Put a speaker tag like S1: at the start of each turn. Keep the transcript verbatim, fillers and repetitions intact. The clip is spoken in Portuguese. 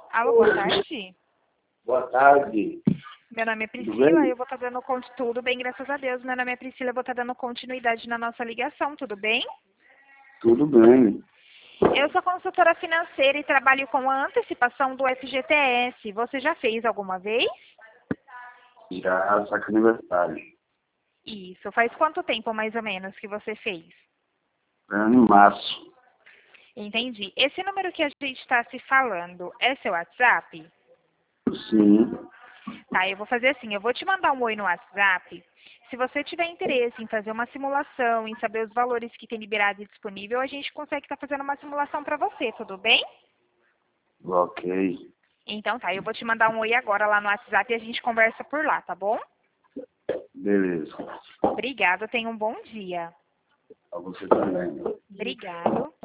S1: Alô, boa tarde.
S2: Boa tarde.
S1: Meu nome é
S2: Tudo
S1: Priscila,
S2: bem?
S1: eu vou estar dando conti- tudo bem, graças a Deus. Meu nome é Priscila, eu vou estar dando continuidade na nossa ligação, tudo bem?
S2: Tudo bem.
S1: Eu sou consultora financeira e trabalho com a antecipação do F G T S. Você já fez alguma vez?
S2: Já saca aniversário.
S1: Isso. Faz quanto tempo, mais ou menos, que você fez?
S2: É em março.
S1: Entendi. Esse número que a gente está se falando é seu WhatsApp?
S2: Sim.
S1: Tá, eu vou fazer assim, eu vou te mandar um oi no WhatsApp. Se você tiver interesse em fazer uma simulação, em saber os valores que tem liberado e disponível, a gente consegue estar fazendo uma simulação para você, tudo bem?
S2: Ok.
S1: Então tá, eu vou te mandar um oi agora lá no WhatsApp e a gente conversa por lá, tá bom?
S2: Beleza.
S1: Obrigada, tenha um bom dia.
S2: Pra você também.
S1: Obrigado.